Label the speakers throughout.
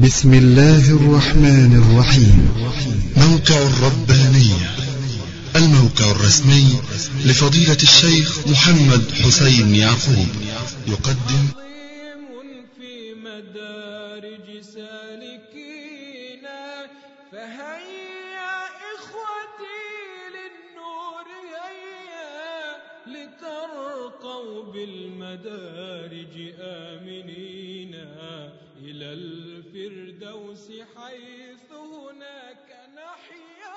Speaker 1: بسم الله الرحمن الرحيم. موقع الربانية، الموقع الرسمي لفضيلة الشيخ محمد حسين يعقوب، يقدم
Speaker 2: في مدارج سالكينا، فهيا إخوتي للنور هيا، لترقوا بالمدارج آمنين إلى الفردوس حيث هناك نحيا.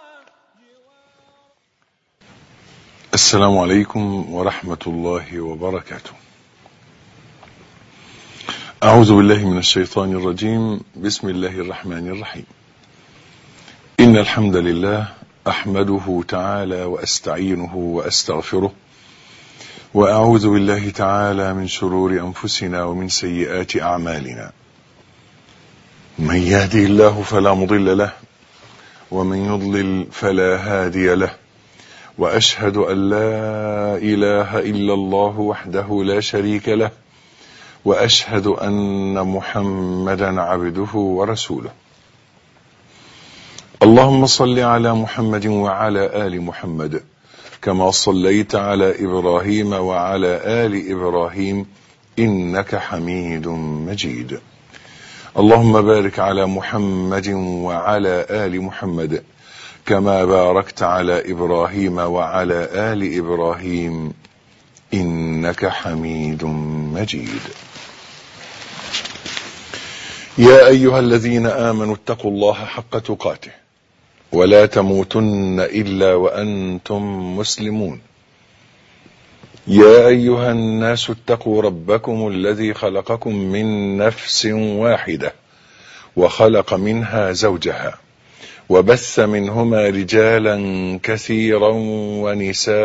Speaker 3: السلام عليكم ورحمة الله وبركاته. أعوذ بالله من الشيطان الرجيم. بسم الله الرحمن الرحيم. إن الحمد لله أحمده تعالى وأستعينه وأستغفره، وأعوذ بالله تعالى من شرور أنفسنا ومن سيئات أعمالنا. من يهدي الله فلا مضل له، ومن يضلل فلا هادي له، وأشهد أن لا إله إلا الله وحده لا شريك له، وأشهد أن محمدا عبده ورسوله. اللهم صل على محمد وعلى آل محمد كما صليت على إبراهيم وعلى آل إبراهيم إنك حميد مجيد. اللهم بارك على محمد وعلى آل محمد كما باركت على إبراهيم وعلى آل إبراهيم إنك حميد مجيد. يا أيها الذين آمنوا اتقوا الله حق تقاته ولا تموتن إلا وأنتم مسلمون. يا أيها الناس اتقوا ربكم الذي خلقكم من نفس واحدة، وخلق منها زوجها، وبث منهما رجالا كثيرا ونساء،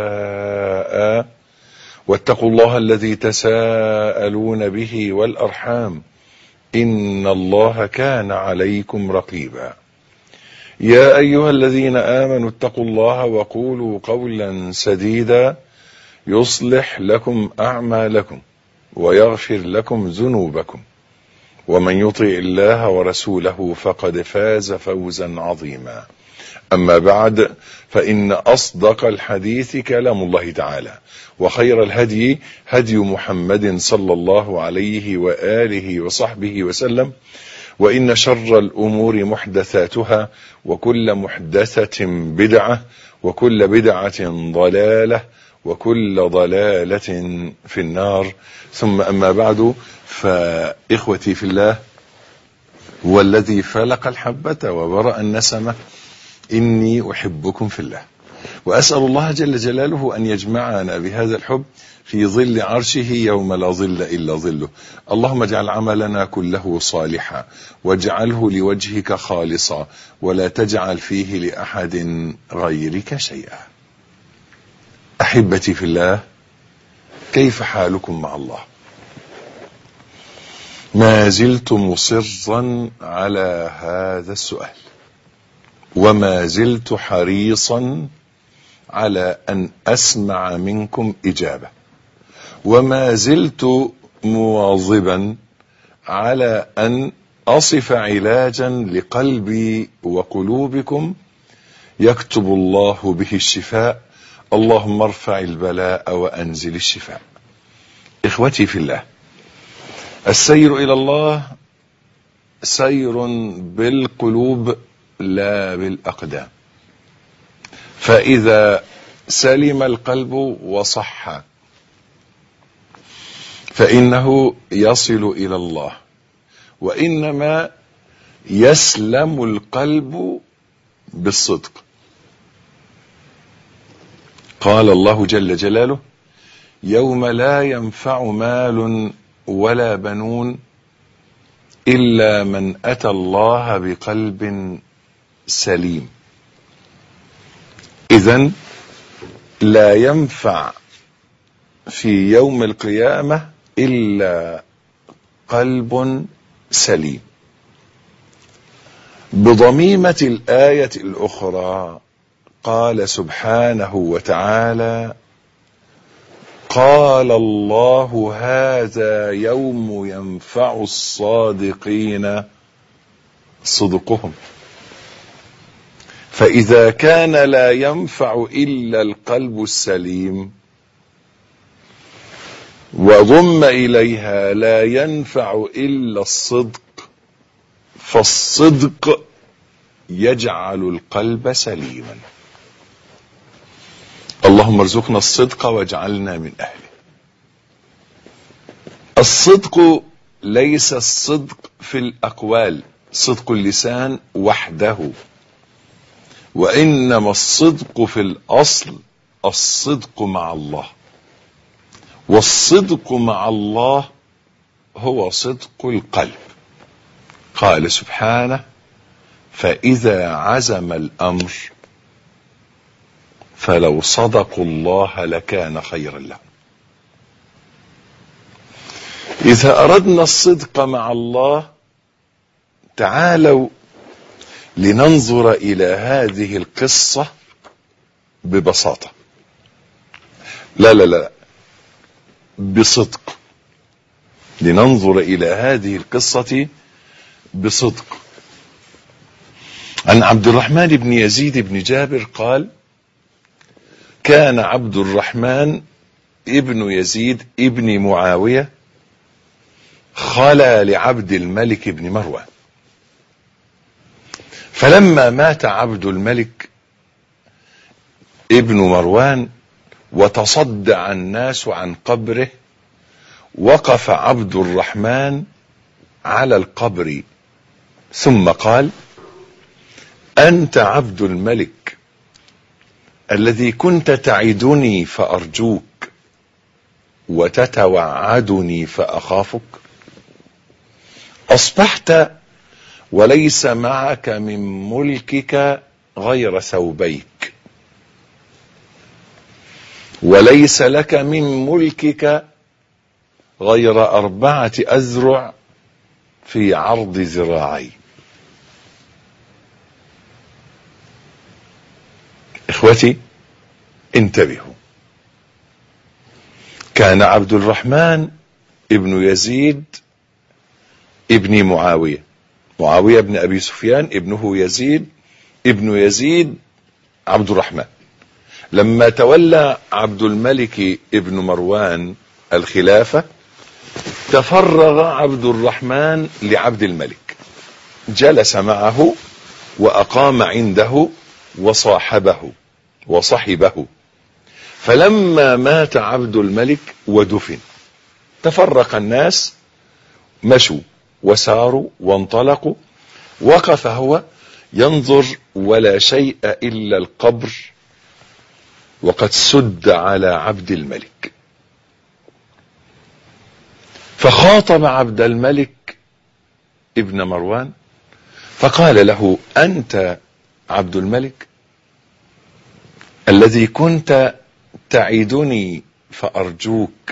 Speaker 3: واتقوا الله الذي تساءلون به والأرحام إن الله كان عليكم رقيبا. يا أيها الذين آمنوا اتقوا الله وقولوا قولا سديدا يصلح لكم أعمالكم ويغفر لكم ذنوبكم، ومن يطع الله ورسوله فقد فاز فوزا عظيما. أما بعد، فإن أصدق الحديث كلام الله تعالى، وخير الهدي هدي محمد صلى الله عليه وآله وصحبه وسلم، وإن شر الأمور محدثاتها، وكل محدثة بدعة، وكل بدعة ضلالة، وكل ضلالة في النار. ثم أما بعد، فإخوتي في الله، والذي فلق الحبة وبرأ النسمة، إني أحبكم في الله، وأسأل الله جل جلاله أن يجمعنا بهذا الحب في ظل عرشه يوم لا ظل إلا ظله. اللهم اجعل عملنا كله صالحا، واجعله لوجهك خالصا، ولا تجعل فيه لأحد غيرك شيئا. أحبتي في الله، كيف حالكم مع الله؟ ما زلت مصرا على هذا السؤال، وما زلت حريصا على أن أسمع منكم إجابة، وما زلت مواظبا على أن أصف علاجا لقلبي وقلوبكم يكتب الله به الشفاء. اللهم ارفع البلاء وأنزل الشفاء. إخوتي في الله، السير إلى الله سير بالقلوب لا بالأقدام، فإذا سلم القلب وصح فإنه يصل إلى الله، وإنما يسلم القلب بالصدق. قال الله جل جلاله: يوم لا ينفع مال ولا بنون إلا من أتى الله بقلب سليم. إذن لا ينفع في يوم القيامة إلا قلب سليم. بضميمة الآية الأخرى قال سبحانه وتعالى: قال الله هذا يوم ينفع الصادقين صدقهم. فإذا كان لا ينفع إلا القلب السليم وضم إليها لا ينفع إلا الصدق، فالصدق يجعل القلب سليما. اللهم ارزقنا الصدق واجعلنا من أهله. الصدق ليس الصدق في الأقوال، صدق اللسان وحده، وإنما الصدق في الأصل الصدق مع الله، والصدق مع الله هو صدق القلب. قال سبحانه: فإذا عزم الأمر فلو صدقوا الله لكان خيرا لهم. إذا أردنا الصدق مع الله تعالوا لننظر إلى هذه القصة ببساطة، لا بصدق. لننظر إلى هذه القصة بصدق. عن عبد الرحمن بن يزيد بن جابر قال: كان عبد الرحمن ابن يزيد ابن معاوية خلا لعبد الملك بن مروان، فلما مات عبد الملك ابن مروان وتصدع الناس عن قبره، وقف عبد الرحمن على القبر ثم قال: أنت عبد الملك الذي كنت تعدني فأرجوك وتتوعدني فأخافك، أصبحت وليس معك من ملكك غير ثوبيك، وليس لك من ملكك غير 4 أذرع في عرض ذراعي. إخوتي انتبهوا، كان عبد الرحمن ابن يزيد ابن معاوية، معاوية بن أبي سفيان ابنه يزيد ابن يزيد عبد الرحمن. لما تولى عبد الملك ابن مروان الخلافة تفرغ عبد الرحمن لعبد الملك، جلس معه وأقام عنده وصاحبه وصحبه. فلما مات عبد الملك ودفن تفرق الناس، مشوا وساروا وانطلقوا، وقف هو ينظر ولا شيء إلا القبر وقد سد على عبد الملك. فخاطب عبد الملك ابن مروان فقال له: أنت عبد الملك الذي كنت تعدني فأرجوك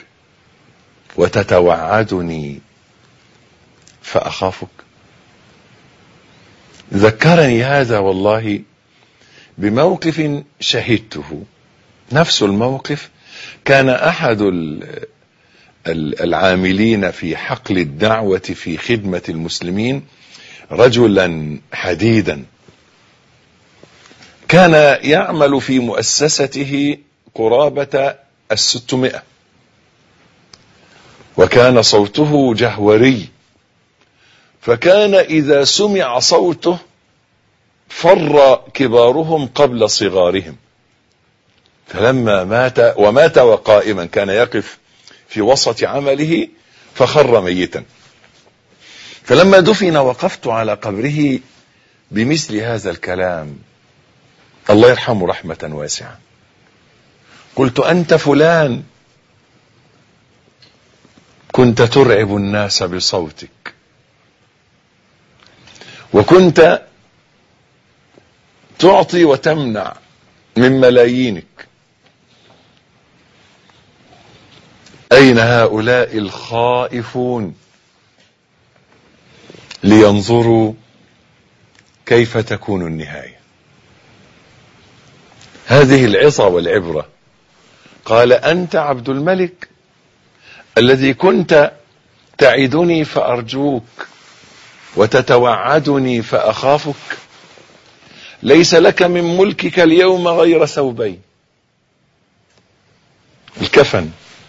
Speaker 3: وتتوعدني فأخافك؟ ذكرني هذا والله بموقف شهدته. نفس الموقف كان أحد العاملين في حقل الدعوة في خدمة المسلمين رجلا حديدا، كان يعمل في مؤسسته قرابة 600، وكان صوته جهوري، فكان إذا سمع صوته فر كبارهم قبل صغارهم. فلما مات وقائما كان يقف في وسط عمله فخر ميتا. فلما دفن وقفت على قبره بمثل هذا الكلام، الله يرحمه رحمة واسعة، قلت: أنت فلان كنت ترعب الناس بصوتك، وكنت تعطي وتمنع من ملايينك. أين هؤلاء الخائفون لينظروا كيف تكون النهاية؟ هذه العظة والعبرة قال أنت عبد الملك الذي كنت تعدني فأرجوك وتتوعدني فأخافك؟ ليس لك من ملكك اليوم غير ثوبين، الكفن،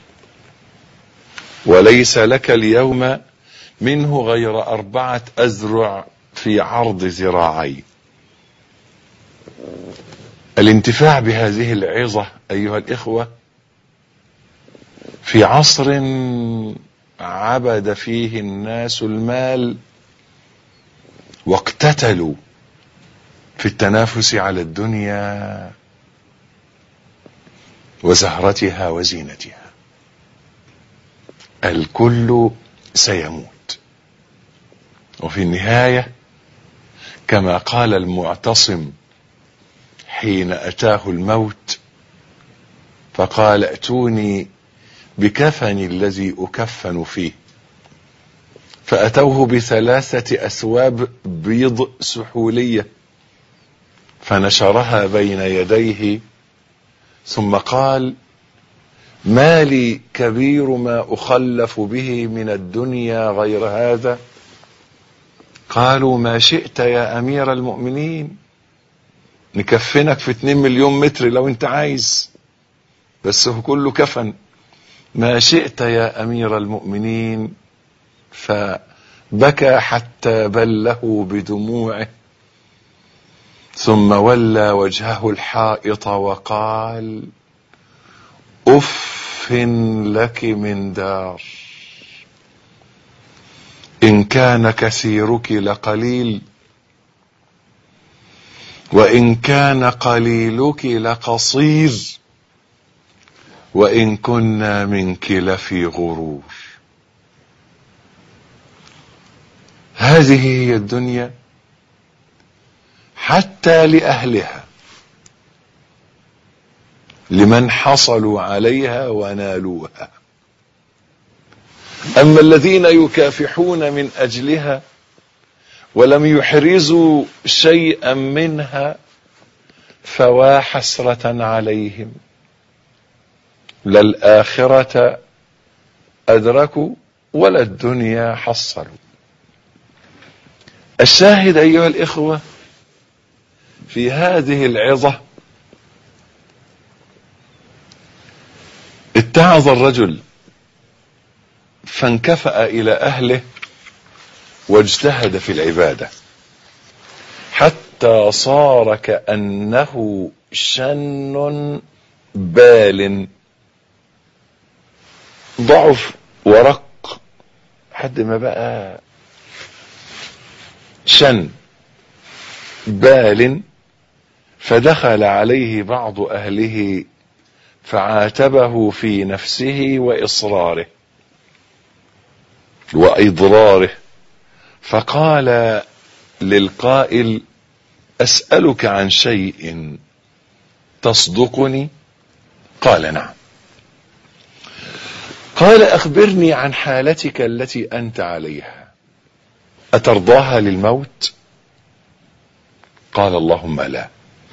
Speaker 3: وليس لك اليوم منه غير 4 أذرع في عرض ذراعي. الانتفاع بهذه العظة أيها الإخوة في عصر عبد فيه الناس المال واقتتلوا في التنافس على الدنيا وزهرتها وزينتها. الكل سيموت، وفي النهاية كما قال المعتصم حين أتاه الموت فقال ائتوني بكفني الذي أكفن فيه، فأتوه ب3 أثواب بيض سحولية فنشرها بين يديه ثم قال ما لي كبير ما أخلف به من الدنيا غير هذا؟ قالوا ما شئت يا أمير المؤمنين، نكفنك في 2 مليون متر لو انت عايز، بس هو كله كفن. ما شئت يا أمير المؤمنين. فبكى حتى بله بدموعه ثم ولى وجهه الحائط وقال أف لك من دار، إن كان كثيرك لقليل وإن كان قليلك لقصير وإن كنا منك لفي غرور. هذه هي الدنيا حتى لأهلها، لمن حصلوا عليها ونالوها. أما الذين يكافحون من أجلها ولم يحرزوا شيئا منها فوا حسرة عليهم، لا الآخرة أدركوا ولا الدنيا حصلوا. الشاهد أيها الإخوة في هذه العظة، اتعظ الرجل فانكفأ إلى أهله واجتهد في العبادة حتى صار كأنه شن بال، ضعف ورق حد ما بقى شن بال. فدخل عليه بعض أهله فعاتبه في نفسه وإصراره وإضراره، فقال للقائل أسألك عن شيء تصدقني؟ قال نعم. قال أخبرني عن حالتك التي أنت عليها، أترضاها للموت؟ قال اللهم لا.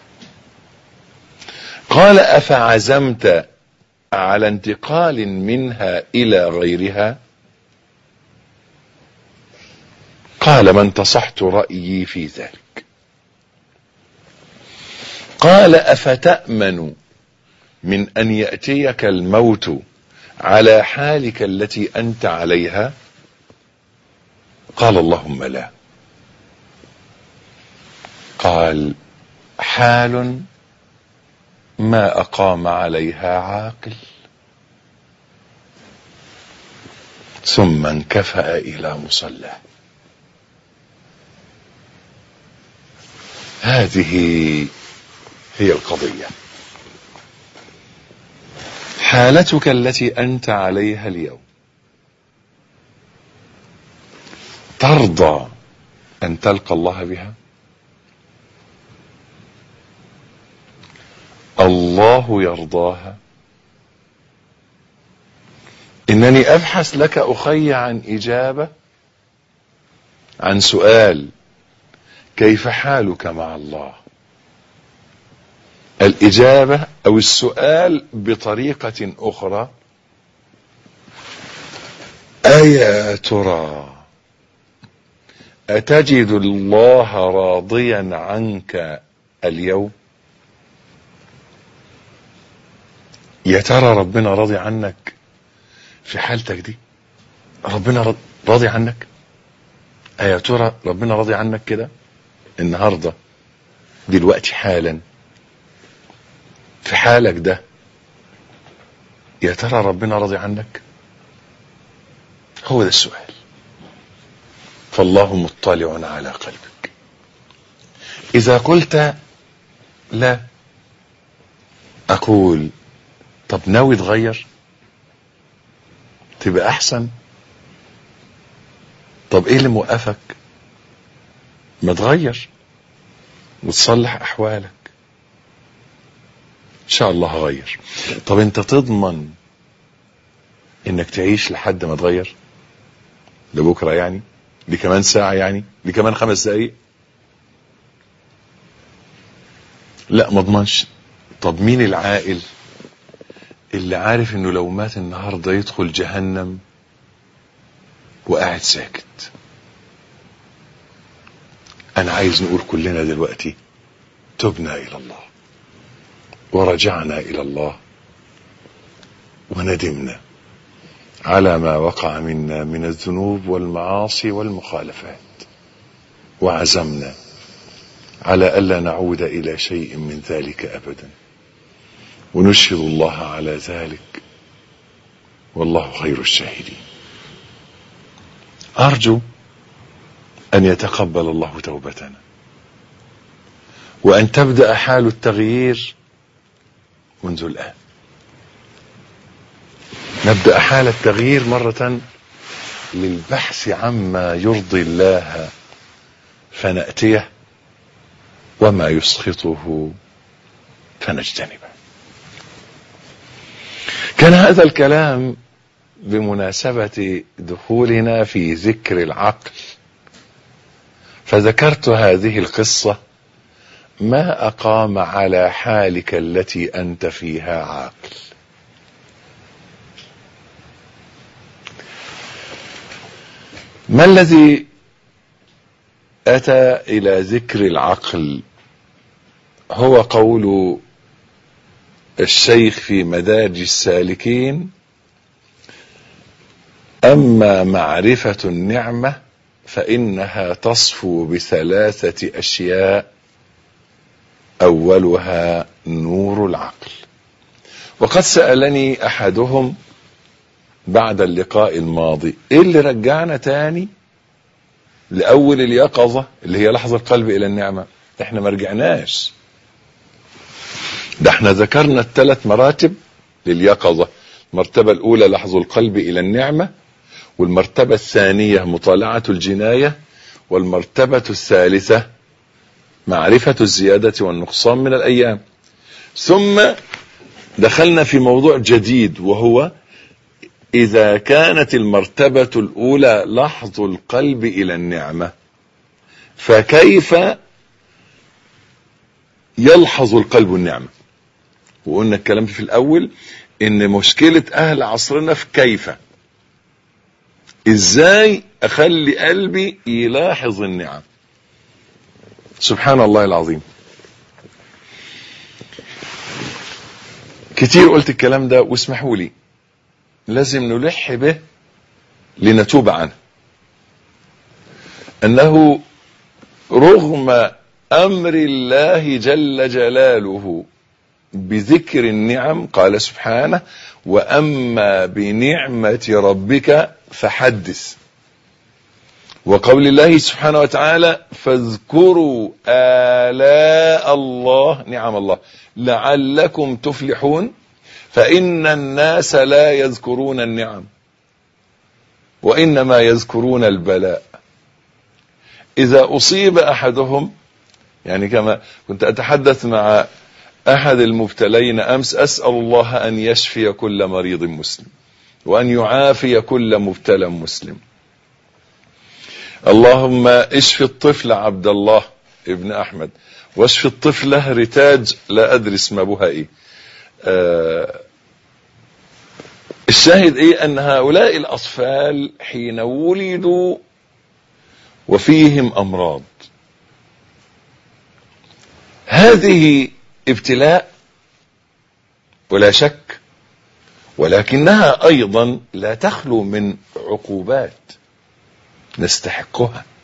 Speaker 3: قال أفعزمت على انتقال منها إلى غيرها؟ قال ما انتصحت رأيي في ذلك. قال أفتأمن من أن يأتيك الموت على حالك التي أنت عليها؟ قال اللهم لا. قال حال ما أقام عليها عاقل. ثم انكفأ إلى مصلاه. هذه هي القضية. حالتك التي أنت عليها اليوم، ترضى أن تلقى الله بها؟ الله يرضاها؟ إنني أبحث لك أخي عن إجابة عن سؤال: كيف حالك مع الله؟ الإجابة أو السؤال بطريقة أخرى: أيا ترى أتجد الله راضيا عنك اليوم؟ يا ترى ربنا راضي عنك في حالتك دي؟ ربنا راضي عنك؟ أيا ترى ربنا راضي عنك كده النهاردة دلوقتي حالا في حالك ده؟ يا ترى ربنا راضي عنك؟ هو ده السؤال. فالله مطلع على قلبك. إذا قلت لا، أقول: طب ناوي تغير تبقى أحسن؟ طب إيه اللي موقفك ما تغير وتصلح أحوالك؟ إن شاء الله هغير. طب أنت تضمن إنك تعيش لحد ما تغير؟ لبكرة يعني؟ لكمان ساعة يعني؟ لكمان 5 دقايق؟ لا، ما اضمنش. طب مين العاقل اللي عارف انه لو مات النهارده يدخل جهنم وقاعد ساكت؟ انا عايز نقول كلنا دلوقتي: تبنا الى الله ورجعنا الى الله وندمنا على ما وقع منا من الذنوب والمعاصي والمخالفات، وعزمنا على ألا نعود إلى شيء من ذلك أبدا، ونشهد الله على ذلك والله خير الشاهدين. أرجو أن يتقبل الله توبتنا، وأن تبدأ حال التغيير منذ الآن. نبدأ حال التغيير مرة للبحث عما يرضي الله فنأتيه، وما يسخطه فنجتنبه. كان هذا الكلام بمناسبة دخولنا في ذكر العقل، فذكرت هذه القصة: ما أقام على حالك التي أنت فيها عاقل. ما الذي أتى إلى ذكر العقل؟ هو قول الشيخ في مدارج السالكين: أما معرفة النعمة فإنها تصفو ب3 أشياء، أولها نور العقل. وقد سألني أحدهم بعد اللقاء الماضي: إيه اللي رجعنا تاني لأول اليقظة اللي هي لحظة القلب إلى النعمة؟ احنا ما رجعناش، ده احنا ذكرنا ال3 مراتب لليقظة. المرتبة الأولى لحظ القلب إلى النعمة، والمرتبة الثانية مطالعة الجناية، والمرتبة الثالثة معرفة الزيادة والنقصان من الأيام. ثم دخلنا في موضوع جديد، وهو إذا كانت المرتبة الأولى لحظ القلب إلى النعمة، فكيف يلحظ القلب النعمة؟ وقلنا الكلام في الأول إن مشكلة أهل عصرنا في كيف، إزاي أخلي قلبي يلاحظ النعم. سبحان الله العظيم، كتير قلت الكلام ده، واسمحوا لي لازم نلح به لنتوب عنه. أنه رغم أمر الله جل جلاله بذكر النعم، قال سبحانه: وأما بنعمة ربك فحدث. وقول الله سبحانه وتعالى: فاذكروا آلاء الله، نعم الله، لعلكم تفلحون. فإن الناس لا يذكرون النعم، وإنما يذكرون البلاء. إذا أصيب أحدهم، يعني كما كنت أتحدث مع أحد المبتلين أمس: أسأل الله أن يشفي كل مريض مسلم، وأن يعافي كل مبتلى مسلم. اللهم اشف الطفل عبد الله ابن أحمد واشف الطفلة رتاج لا أدري اسم أبوها إيه. الشاهد إيه؟ أن هؤلاء الأطفال حين ولدوا وفيهم أمراض، هذه ابتلاء ولا شك، ولكنها أيضا لا تخلو من عقوبات نستحقها.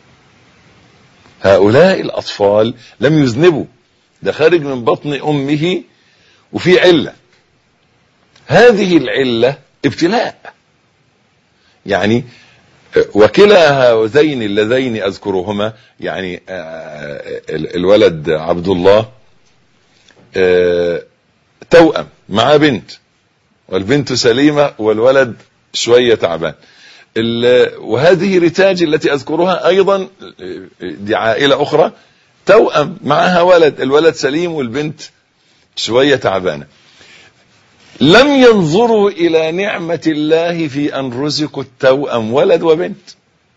Speaker 3: هؤلاء الأطفال لم يذنبوا، ده خارج من بطن أمه وفي علة، هذه العلة ابتلاء. يعني وكلا هذين اللذين أذكرهما، يعني الولد عبد الله توأم مع بنت، والبنت سليمة والولد شوية تعبان. وهذه رتاج التي أذكرها أيضا دي عائلة أخرى توأم معها ولد، الولد سليم والبنت شوية تعبانة. لم ينظروا إلى نعمة الله في أن رزقوا التوأم ولد وبنت،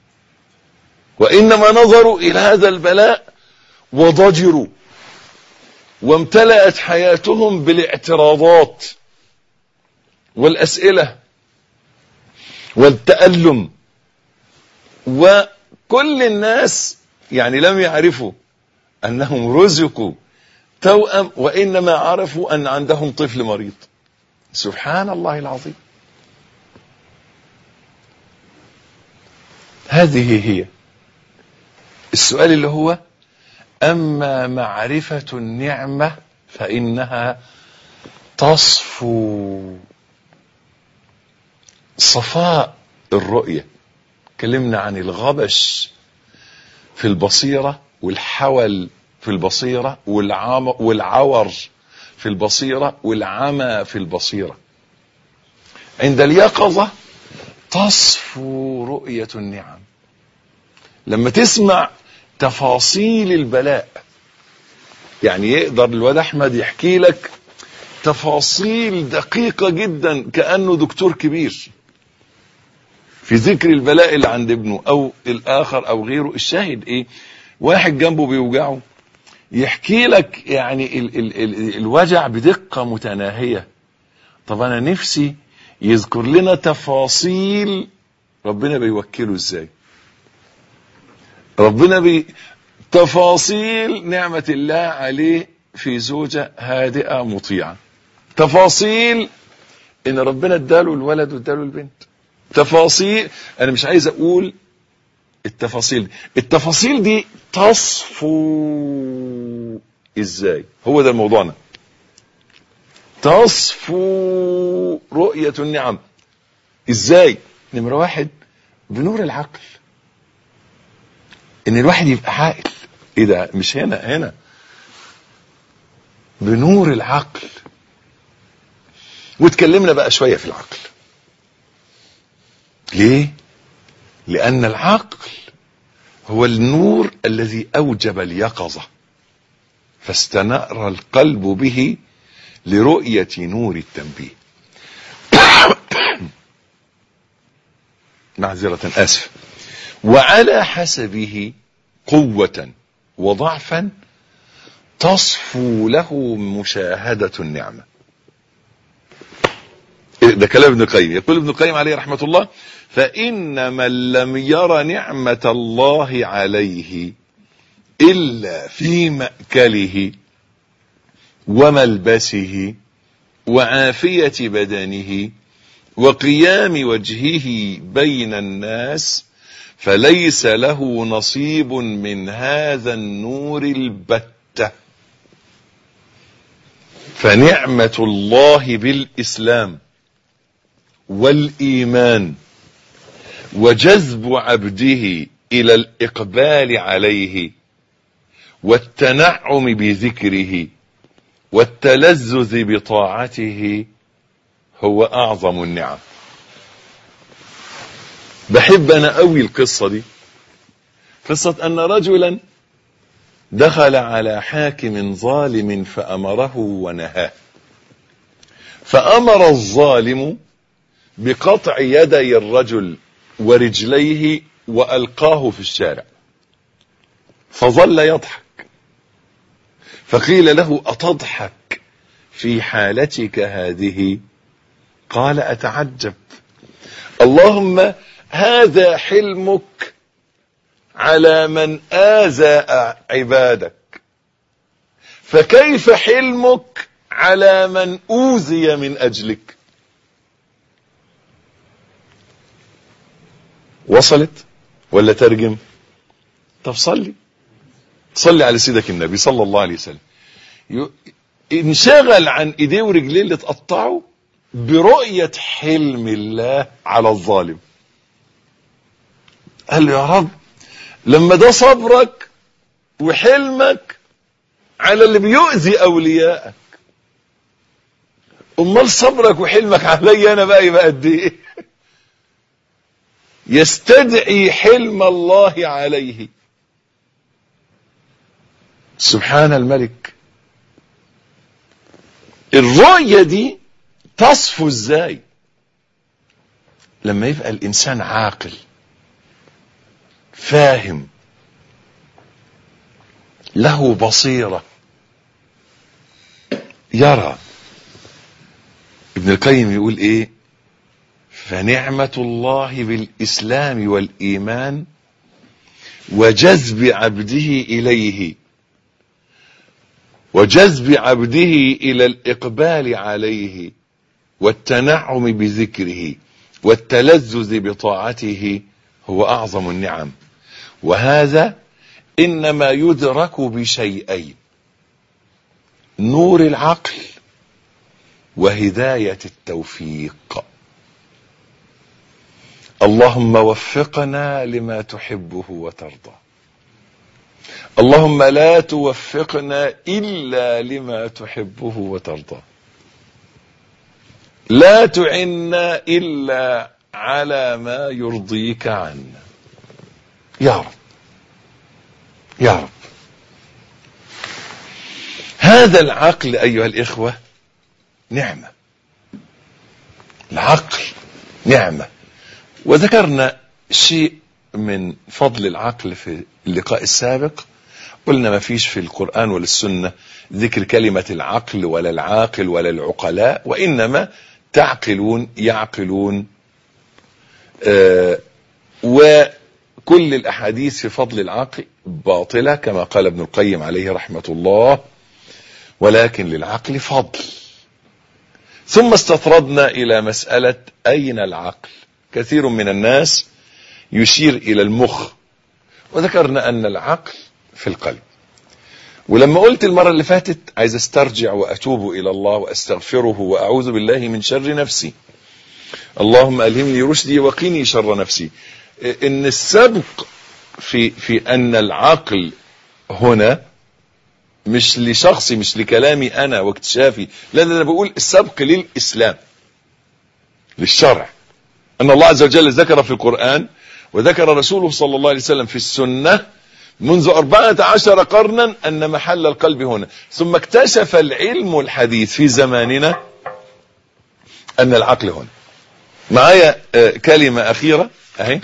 Speaker 3: وإنما نظروا إلى هذا البلاء وضجروا، وامتلأت حياتهم بالاعتراضات والأسئلة والتألم. وكل الناس يعني لم يعرفوا أنهم رزقوا توأم، وإنما عرفوا أن عندهم طفل مريض. سبحان الله العظيم. هذه هي السؤال اللي هو: أما معرفة النعمة فإنها تصفو صفاء الرؤية. كلمنا عن الغبش في البصيرة، والحول في البصيرة، والعور في البصيرة، والعمى في البصيرة. عند اليقظة تصفو رؤية النعم. لما تسمع تفاصيل البلاء، يعني يقدر الواد أحمد يحكي لك تفاصيل دقيقة جدا كأنه دكتور كبير في ذكر البلاء اللي عند ابنه أو الآخر أو غيره. الشاهد إيه؟ واحد جنبه بيوجعه يحكي لك يعني الوجع بدقة متناهية. طب أنا نفسي يذكر لنا تفاصيل ربنا بيوكله إزاي، ربنا تفاصيل نعمة الله عليه في زوجة هادئة مطيعة، تفاصيل إن ربنا اداله الولد واداله البنت، تفاصيل. أنا مش عايز أقول التفاصيل دي تصفو إزاي. هو ده موضوعنا، تصفو رؤية النعم إزاي. نمرة واحد بنور العقل، إن الواحد يبقى عاقل. إيه ده؟ مش هنا بنور العقل. واتكلمنا بقى شوية في العقل. ليه؟ لأن العقل هو النور الذي أوجب اليقظة، فاستنار القلب به لرؤية نور التنبيه. معذرة، آسف. وعلى حسبه قوة وضعفا تصفو له مشاهدة النعمة. ده كلام ابن القيم. يقول ابن القيم عليه رحمة الله: فإن من لم ير نعمة الله عليه إلا في مأكله وملبسه وعافية بدنه وقيام وجهه بين الناس، فليس له نصيب من هذا النور البتة. فنعمة الله بالإسلام والإيمان وجذب عبده إلى الإقبال عليه والتنعم بذكره والتلذذ بطاعته هو أعظم النعم. بحب أنا قوي القصة دي، قصة أن رجلا دخل على حاكم ظالم فأمره ونهاه، فأمر الظالم بقطع يدي الرجل ورجليه وألقاه في الشارع، فظل يضحك فقيل له أتضحك في حالتك هذه؟ قال أتعجب، اللهم هذا حلمك على من آذى عبادك، فكيف حلمك على من أوذي من أجلك؟ وصلت ولا ترجم؟ طب صلي على سيدك النبي صلى الله عليه وسلم. انشغل عن ايديه ورجليه اللي اتقطعوا برؤية حلم الله على الظالم. قال له يا رب لما ده صبرك وحلمك على اللي بيؤذي اوليائك، امال صبرك وحلمك علي انا بقى يبقى قد ايه؟ يستدعي حلم الله عليه. سبحان الملك. الرؤية دي تصفو ازاي؟ لما يبقى الانسان عاقل فاهم له بصيرة يرى. ابن القيم يقول ايه؟ فنعمة الله بالإسلام والإيمان وجذب عبده إليه، وجذب عبده إلى الإقبال عليه والتنعم بذكره والتلذذ بطاعته هو أعظم النعم. وهذا إنما يدرك بشيئين: نور العقل وهداية التوفيق. اللهم وفقنا لما تحبه وترضى. اللهم لا توفقنا إلا لما تحبه وترضى. لا تعنا إلا على ما يرضيك عنا يا رب يا رب. هذا العقل أيها الإخوة نعمة. العقل نعمة. وذكرنا شيء من فضل العقل في اللقاء السابق. قلنا ما فيش في القرآن ولا السنة ذكر كلمة العقل ولا العاقل ولا العقلاء، وإنما تعقلون يعقلون. وكل الأحاديث في فضل العقل باطلة كما قال ابن القيم عليه رحمة الله، ولكن للعقل فضل. ثم استطردنا إلى مسألة أين العقل. كثير من الناس يشير إلى المخ، وذكرنا أن العقل في القلب. ولما قلت المرة اللي فاتت عايز استرجع وأتوب إلى الله وأستغفره وأعوذ بالله من شر نفسي، اللهم ألهمني رشدي وقني شر نفسي، إن السبق في أن العقل هنا مش لشخصي، مش لكلامي أنا واكتشافي، لا أنا بقول السبق للإسلام للشرع. أن الله عز وجل ذكر في القرآن وذكر رسوله صلى الله عليه وسلم في السنة منذ 14 قرنا أن محل القلب هنا. ثم اكتشف العلم الحديث في زماننا أن العقل هنا. معايا كلمة أخيرة أهي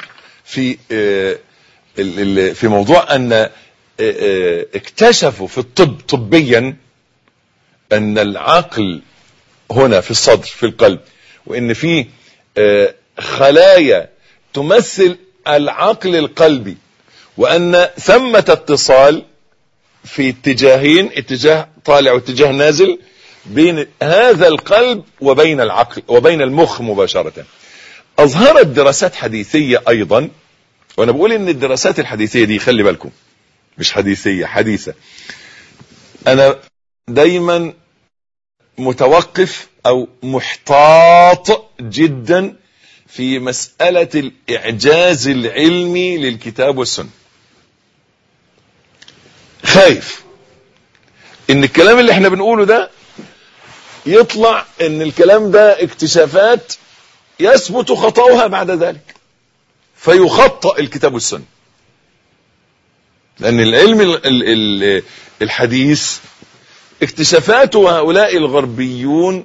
Speaker 3: في موضوع أن اكتشفوا في الطب طبيا أن العقل هنا في الصدر في القلب، وأن في خلايا تمثل العقل القلبي، وأن ثمة اتصال في اتجاهين، اتجاه طالع واتجاه نازل، بين هذا القلب وبين العقل وبين المخ مباشرة. أظهرت دراسات حديثية أيضا، وأنا بقول إن الدراسات الحديثية دي خلي بالكم مش حديثية، حديثة. أنا دايما متوقف أو محتاط جدا في مسألة الإعجاز العلمي للكتاب والسنة. خايف إن الكلام اللي احنا بنقوله ده يطلع إن الكلام ده اكتشافات يثبت خطأها بعد ذلك فيخطأ الكتاب والسنة. لأن العلم الحديث اكتشافاته هؤلاء الغربيون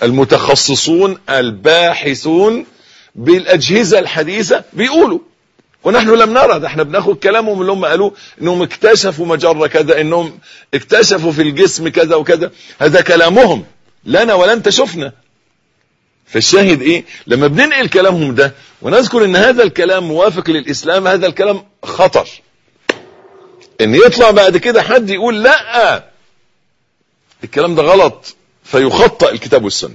Speaker 3: المتخصصون الباحثون بالأجهزة الحديثة بيقولوا ونحن لم نرى، ده احنا بناخد كلامهم اللي هم قالوه انهم اكتشفوا مجرة كذا، انهم اكتشفوا في الجسم كذا وكذا، هذا كلامهم لنا ولا انت شفنا. فالشاهد ايه؟ لما بننقل كلامهم ده ونذكر ان هذا الكلام موافق للاسلام، هذا الكلام خطر. ان يطلع بعد كده حد يقول لا الكلام ده غلط فيخطئ الكتاب والسنة.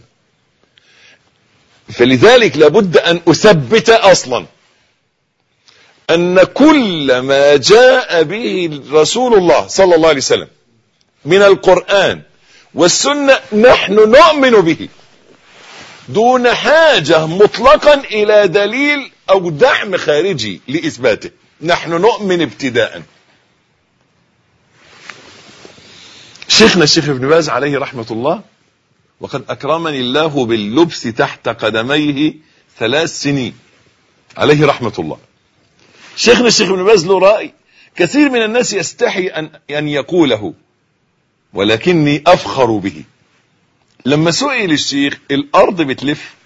Speaker 3: فلذلك لابد ان اثبت اصلا ان كل ما جاء به رسول الله صلى الله عليه وسلم من القرآن والسنة نحن نؤمن به دون حاجة مطلقا الى دليل او دعم خارجي لاثباته. نحن نؤمن ابتداء. شيخنا الشيخ ابن باز عليه رحمة الله، وقد اكرمني الله باللبس تحت قدميه 3 سنين عليه رحمة الله. شيخنا الشيخ ابن باز له رأي كثير من الناس يستحي أن يقوله، ولكني أفخر به. لما سئل الشيخ الأرض بتلف،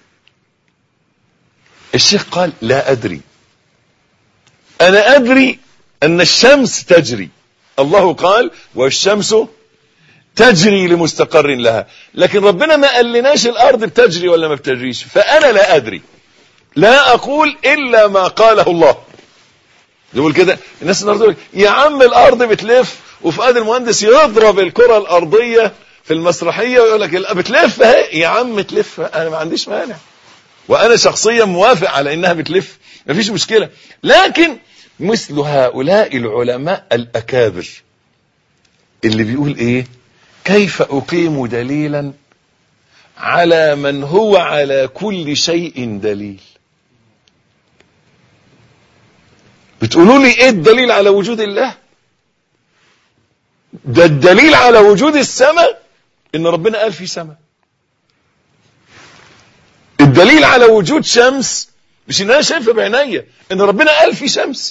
Speaker 3: الشيخ قال لا أدري، أنا أدري أن الشمس تجري، الله قال والشمس تجري لمستقر لها، لكن ربنا ما قال لناش الأرض بتجري ولا ما بتجريش، فأنا لا أدري، لا أقول إلا ما قاله الله. يقول كده الناس النهارده يا عم الارض بتلف، وفؤاد المهندس يضرب الكره الارضيه في المسرحيه ويقول لك بتلف اهي، يا عم تلف، انا ما عنديش مانع، وانا شخصيا موافق على انها بتلف، ما فيش مشكله. لكن مثل هؤلاء العلماء الاكابر اللي بيقول ايه؟ كيف اقيم دليلا على من هو على كل شيء دليل؟ بتقولوا لي ايه الدليل على وجود الله؟ ده الدليل على وجود السماء ان ربنا قال في سماء. الدليل على وجود شمس مش ان انا شايفها بعينيا، ان ربنا قال في شمس.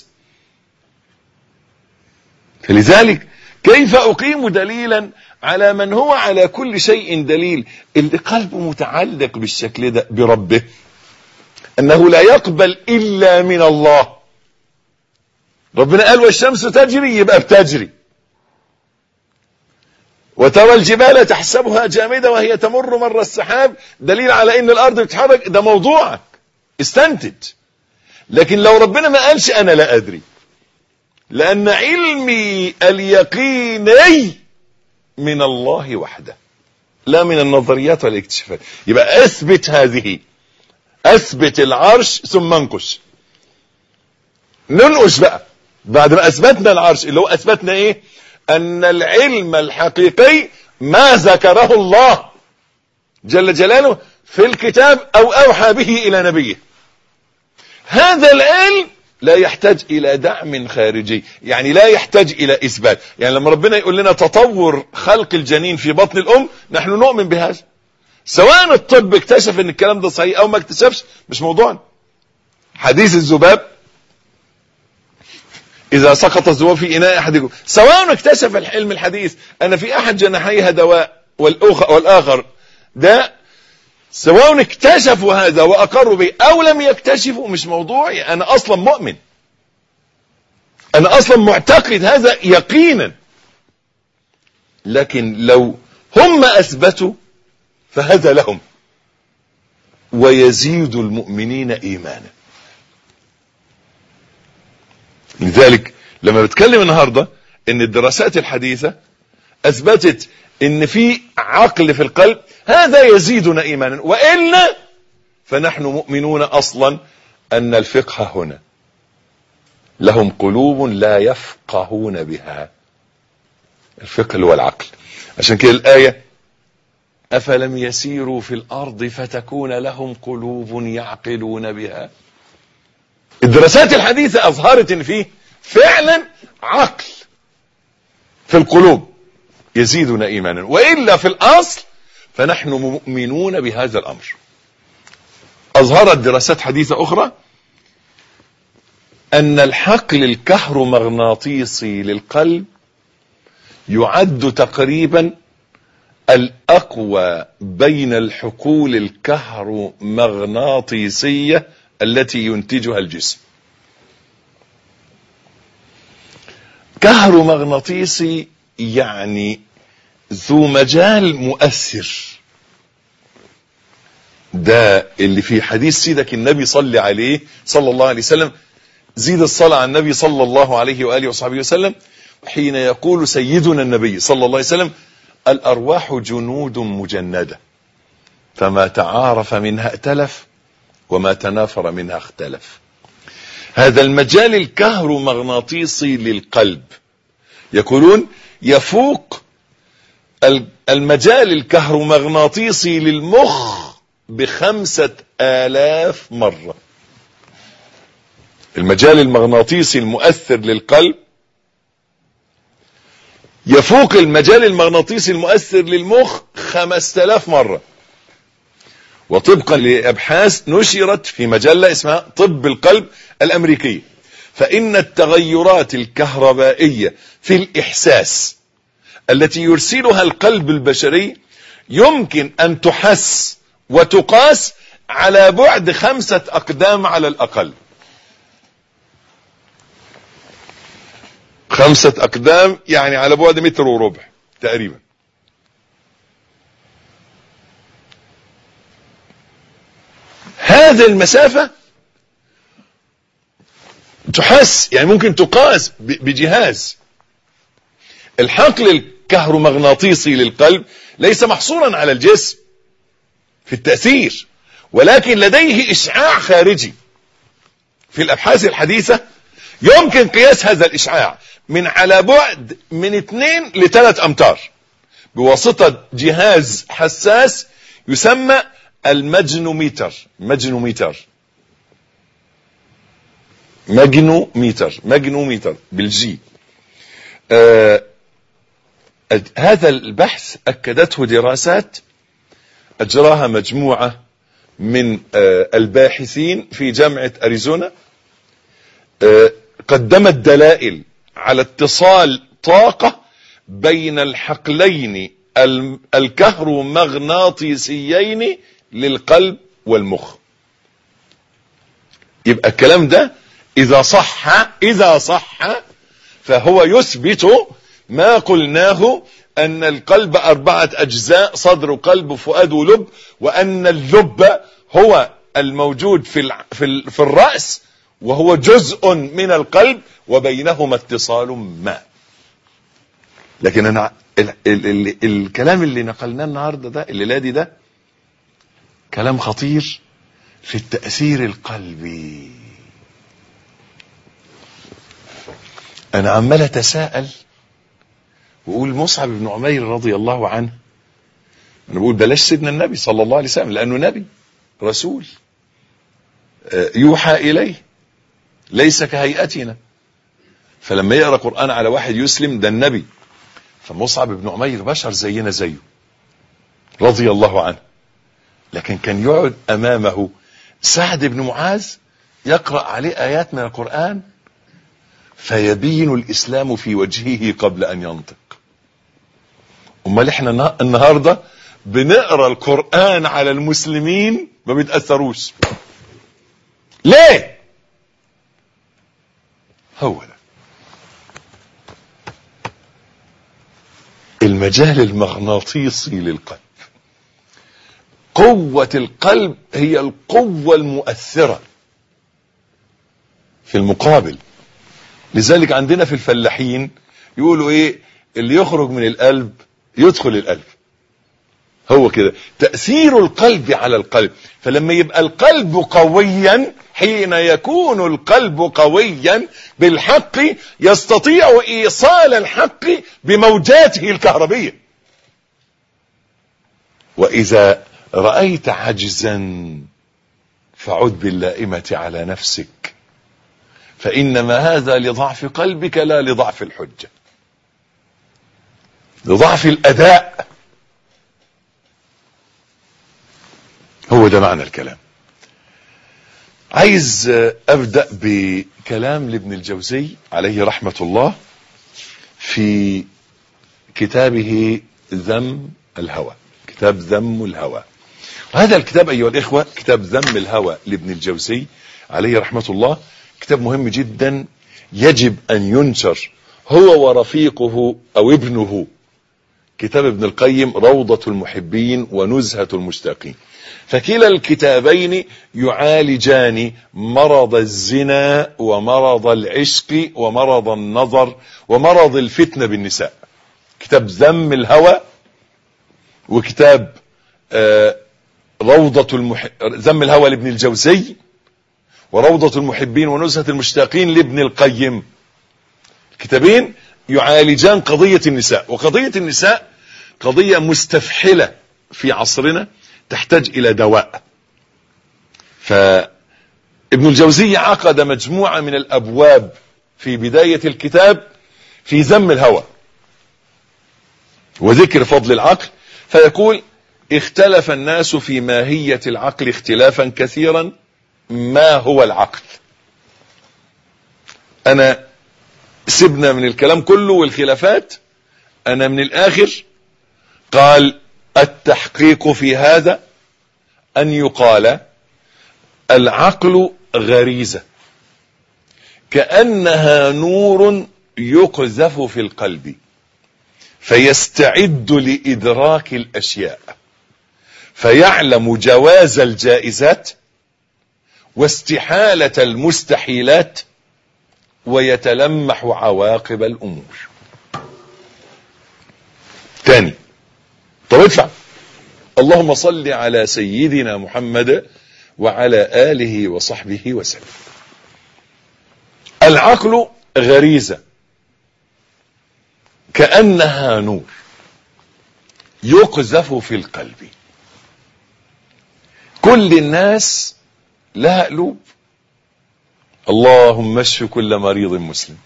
Speaker 3: فلذلك كيف اقيم دليلا على من هو على كل شيء دليل؟ اللي قلبه متعلق بالشكل ده بربه، انه لا يقبل الا من الله. ربنا قال والشمس تجري، يبقى بتجري. وترى الجبال تحسبها جامدة وهي تمر مر السحاب، دليل على ان الارض بتتحرك، ده موضوعك استنتج. لكن لو ربنا ما قالش انا لا ادري، لان علمي اليقيني من الله وحده لا من النظريات والاكتشافات. يبقى اثبت هذه، اثبت العرش ثم انقش. ننقش بقى بعد ما اثبتنا العرش، اللي هو اثبتنا ايه؟ ان العلم الحقيقي ما ذكره الله جل جلاله في الكتاب او اوحى به الى نبيه. هذا العلم لا يحتاج الى دعم خارجي، يعني لا يحتاج الى اثبات. يعني لما ربنا يقول لنا تطور خلق الجنين في بطن الام، نحن نؤمن بهذا، سواء الطب اكتشف ان الكلام ده صحيح او ما اكتشفش، مش موضوعنا. حديث الذباب، إذا سقط الذباب في إناء أحدكم، سواء اكتشف العلم الحديث أن في أحد جناحيها دواء والآخر ده، سواء اكتشفوا هذا وأقروا به أو لم يكتشفوا، مش موضوعي. أنا أصلا مؤمن، أنا أصلا معتقد هذا يقينا. لكن لو هم أثبتوا فهذا لهم، ويزيد المؤمنين إيمانا. لذلك لما بتكلم النهاردة ان الدراسات الحديثة اثبتت ان في عقل في القلب، هذا يزيدنا ايمانا. وإلا فنحن مؤمنون اصلا ان الفقه هنا لهم قلوب لا يفقهون بها. الفقه اللي هو العقل. عشان كده الآية افلم يسيروا في الارض فتكون لهم قلوب يعقلون بها. الدراسات الحديثة اظهرت ان فيه فعلا عقل في القلوب يزيدنا ايمانا، وإلا في الاصل فنحن مؤمنون بهذا الامر. اظهرت دراسات حديثة اخرى ان الحقل الكهرومغناطيسي للقلب يعد تقريبا الاقوى بين الحقول الكهرومغناطيسية التي ينتجها الجسم. كهرومغناطيسي يعني ذو مجال مؤثر. ده اللي في حديث سيدك النبي صلى عليه صلى الله عليه وسلم، زيد الصلاة على النبي صلى الله عليه وآله وصحبه وسلم، حين يقول سيدنا النبي صلى الله عليه وسلم: الأرواح جنود مجندة، فما تعارف منها ائتلف وما تنافر منها اختلف. هذا المجال الكهرومغناطيسي للقلب يقولون يفوق المجال الكهرومغناطيسي للمخ ب5,000 مرة. المجال المغناطيسي المؤثر للقلب يفوق المجال المغناطيسي المؤثر للمخ 5,000 مرة. وطبقا لأبحاث نشرت في مجلة اسمها طب القلب الأمريكية، فإن التغيرات الكهربائية في الإحساس التي يرسلها القلب البشري يمكن أن تحس وتقاس على بعد 5 أقدام على الأقل. 5 أقدام يعني على بعد 1.25 متر تقريبا. هذه المسافة تحس، يعني ممكن تقاس بجهاز. الحقل الكهرومغناطيسي للقلب ليس محصورا على الجسم في التأثير، ولكن لديه إشعاع خارجي. في الأبحاث الحديثة يمكن قياس هذا الإشعاع من على بعد من 2 ل 3 أمتار بواسطة جهاز حساس يسمى الماجنوميتر. ماجنوميتر بالجي. هذا البحث أكدته دراسات أجراها مجموعة من الباحثين في جامعة أريزونا، قدمت دلائل على اتصال طاقة بين الحقلين الكهرومغناطيسيين للقلب والمخ. يبقى الكلام ده إذا صح فهو يثبت ما قلناه أن القلب 4 أجزاء: صدر وقلب وفؤاد ولب، وأن اللب هو الموجود في الرأس وهو جزء من القلب وبينهما اتصال ما. لكن أنا الكلام اللي نقلناه النهاردة ده الليلة دي ده كلام خطير في التأثير القلبي. أنا عمال أتساءل وأقول مصعب بن عمير رضي الله عنه، أنا بقول بلاش سيدنا النبي صلى الله عليه وسلم لأنه نبي رسول يوحى إليه ليس كهيئتنا، فلما يقرأ قرآن على واحد يسلم ده النبي. فمصعب بن عمير بشر زينا زيه رضي الله عنه، لكن كان يقعد أمامه سعد بن معاذ يقرأ عليه آيات من القرآن فيبين الإسلام في وجهه قبل أن ينطق. أمال إحنا النهاردة بنقرأ القرآن على المسلمين ما بيتأثروش ليه؟ هو ده المجال المغناطيسي للقلب. قوة القلب هي القوة المؤثرة في المقابل. لذلك عندنا في الفلاحين يقولوا ايه؟ اللي يخرج من القلب يدخل القلب. هو كده تأثير القلب على القلب. فلما يبقى القلب قويا، حين يكون القلب قويا بالحق يستطيع إيصال الحق بموجاته الكهربية. وإذا رأيت عجزا فعد باللائمة على نفسك، فإنما هذا لضعف قلبك لا لضعف الحجة، لضعف الأداء. هو ده معنى الكلام. عايز أبدأ بكلام لابن الجوزي عليه رحمة الله في كتابه ذم الهوى، كتاب ذم الهوى. وهذا الكتاب أيها الإخوة، كتاب ذم الهوى لابن الجوزي عليه رحمة الله، كتاب مهم جدا يجب أن ينشر هو ورفيقه أو ابنه. كتاب ابن القيم روضة المحبين ونزهة المشتاقين. فكلا الكتابين يعالجان مرض الزنا ومرض العشق ومرض النظر ومرض الفتنة بالنساء. كتاب ذم الهوى، وكتاب ذم الهوى لابن الجوزي، وروضة المحبين ونزهة المشتاقين لابن القيم. الكتابين يعالجان قضية النساء، وقضية النساء قضية مستفحلة في عصرنا تحتاج إلى دواء. فابن الجوزي عقد مجموعة من الأبواب في بداية الكتاب في ذم الهوى وذكر فضل العقل، فيقول: اختلف الناس في ماهية العقل اختلافا كثيرا. ما هو العقل؟ أنا سيبنا من الكلام كله والخلافات، أنا من الآخر قال: التحقيق في هذا أن يقال العقل غريزة كأنها نور يقذف في القلب فيستعد لإدراك الأشياء، فيعلم جواز الجائزات واستحالة المستحيلات ويتلمح عواقب الأمور. تاني، طب ادفع. اللهم صل على سيدنا محمد وعلى آله وصحبه وسلم. العقل غريزة كأنها نور يقذف في القلب. كل الناس لها قلوب. اللهم اشف كل مريض مسلم.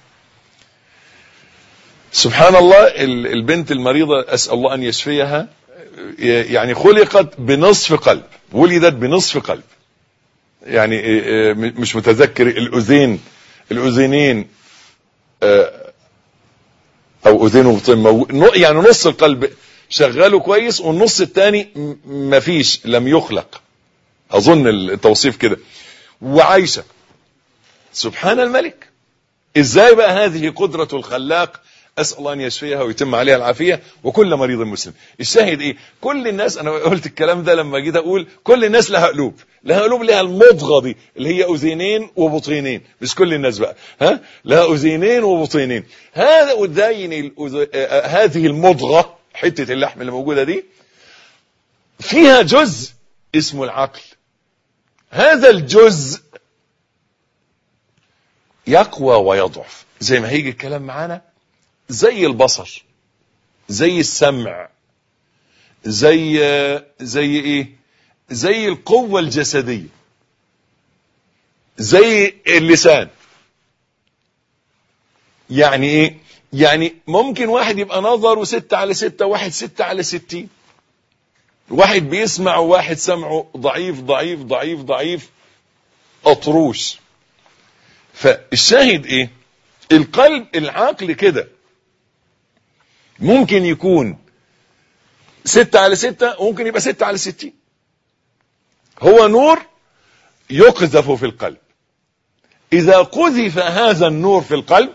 Speaker 3: سبحان الله، البنت المريضة أسأل الله أن يشفيها، يعني خلقت بنصف قلب، ولدت بنصف قلب، يعني مش متذكر الأذينين أو أذين وبطن، يعني نص القلب شغاله كويس والنص الثاني مفيش، لم يخلق، أظن التوصيف كده، وعايشة. سبحان الملك. إزاي بقى هذه قدرة الخلاق؟ أسأل الله أن يشفيها ويتم عليها العافية وكل مريض مسلم. الشاهد إيه؟ كل الناس، أنا قلت الكلام ده لما جيت أقول كل الناس لها قلوب، لها المضغة دي اللي هي أذينين وبطينين، مش كل الناس بقى، لها أذينين وبطينين. هذا أذين هذه المضغة، حتة اللحم اللي موجودة دي، فيها جزء اسمه العقل. هذا الجزء يقوى ويضعف زي ما هيجي الكلام معانا، زي البصر، زي السمع، زي ايه، زي القوة الجسدية، زي اللسان. يعني ايه؟ يعني ممكن واحد يبقى نظره 6/6، واحد 6/60، واحد بيسمع وواحد سمعه ضعيف ضعيف ضعيف ضعيف أطروش. فالشاهد ايه؟ القلب، العقل كده ممكن يكون 6/6 وممكن يبقى 6/60. هو نور يقذف في القلب. إذا قذف هذا النور في القلب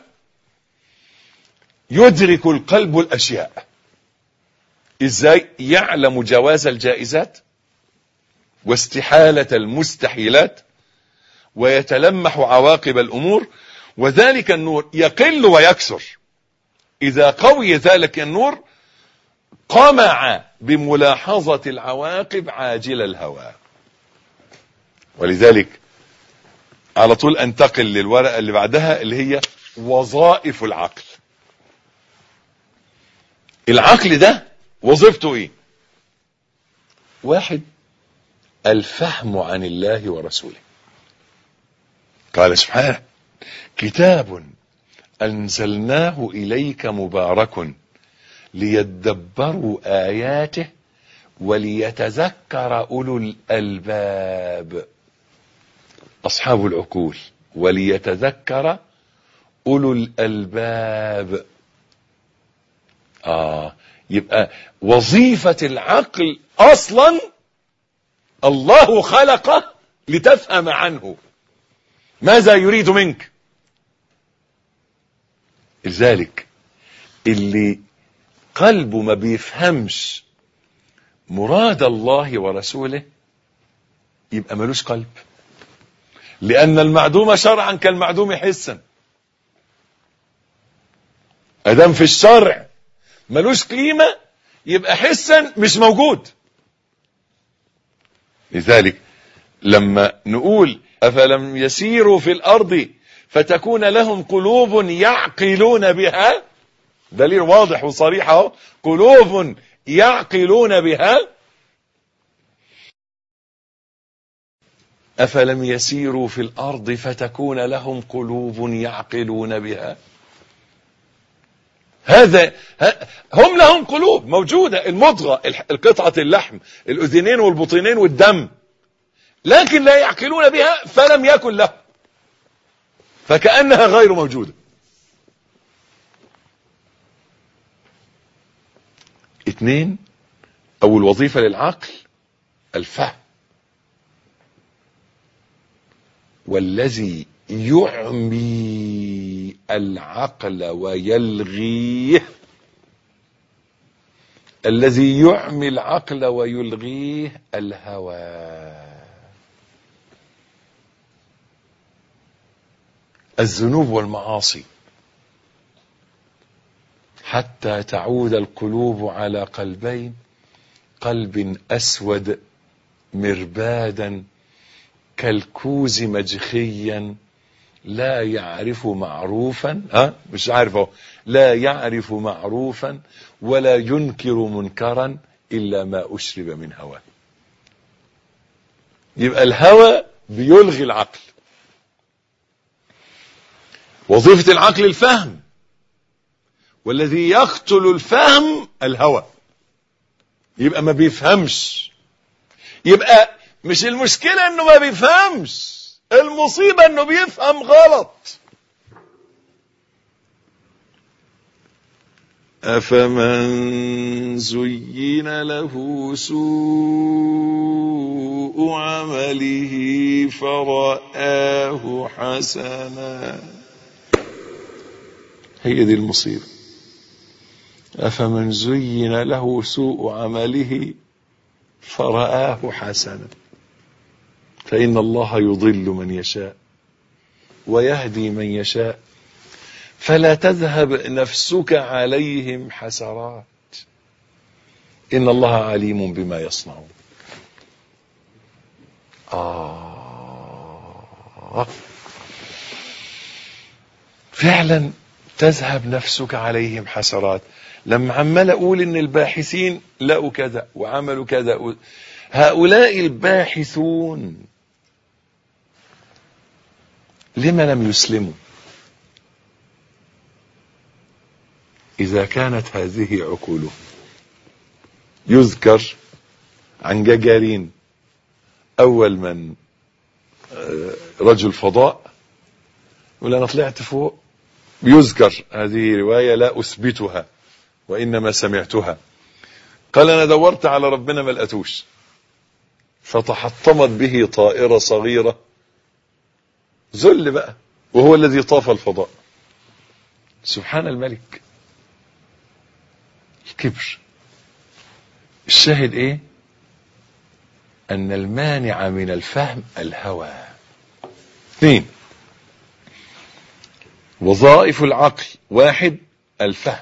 Speaker 3: يدرك القلب الأشياء. إزاي؟ يعلم جواز الجائزات واستحالة المستحيلات ويتلمح عواقب الأمور. وذلك النور يقل ويكثر. إذا قوي ذلك النور قمع بملاحظة العواقب عاجل الهوى. ولذلك على طول انتقل للورقة اللي بعدها اللي هي وظائف العقل. العقل ده وظيفته ايه؟ واحد، الفهم عن الله ورسوله. قال سبحانه: كتاب أنزلناه إليك مبارك ليدبروا آياته وليتذكر أولو الألباب. أصحاب العقول، وليتذكر أولو الألباب. يبقى وظيفة العقل أصلا الله خلقه لتفهم عنه ماذا يريد منك. لذلك اللي قلبه ما بيفهمش مراد الله ورسوله يبقى ملوش قلب، لأن المعدوم شرعا كالمعدوم حسا. أدام في الشرع ملوش قيمة يبقى حسا مش موجود. لذلك لما نقول أفلم يسيروا في الأرض فتكون لهم قلوب يعقلون بها، دليل واضح وصريح اهو، قلوب يعقلون بها. أفلم يسيروا في الأرض فتكون لهم قلوب يعقلون بها. هم لهم قلوب موجودة، المضغة، القطعة اللحم، الأذنين والبطينين والدم، لكن لا يعقلون بها فلم يكن له، فكأنها غير موجودة. 2 أو الوظيفة للعقل الفهم، والذي يعمي العقل ويلغيه، الذي يعمي العقل ويلغيه الهوى. الذنوب والمعاصي حتى تعود القلوب على قلبين، قلب أسود مربادا كالكوز مجخيا لا يعرف معروفا، مش عارفه، لا يعرف معروفا ولا ينكر منكرا إلا ما أشرب من هواه. يبقى الهوى بيلغي العقل. وظيفة العقل الفهم، والذي يقتل الفهم الهوى. يبقى ما بيفهمش. يبقى مش المشكلة انه ما بيفهمش، المصيبة انه بيفهم غلط. أفمن زين له سوء عمله فرآه حسنا. هي دي المصيبة. أفمن زين له سوء عمله فرآه حسنا فإن الله يضل من يشاء ويهدي من يشاء فلا تذهب نفسك عليهم حسرات إن الله عليم بما يصنعون. فعلا تذهب نفسك عليهم حسرات. لما عمال أقول إن الباحثين لقوا كذا وعملوا كذا، هؤلاء الباحثون لما لم يسلموا؟ إذا كانت هذه عقولهم. يذكر عن جاجارين أول من رجل فضاء يقول أنا طلعت فوق، يذكر هذه رواية لا أثبتها وإنما سمعتها، قال أنا دورت على ربنا ما لقيتوش، فتحطمت به طائرة صغيرة، ذل بقى، وهو الذي طاف الفضاء. سبحان الملك. الكبر. الشاهد ايه؟ ان المانع من الفهم الهوى. 2 وظائف العقل: 1 الفهم،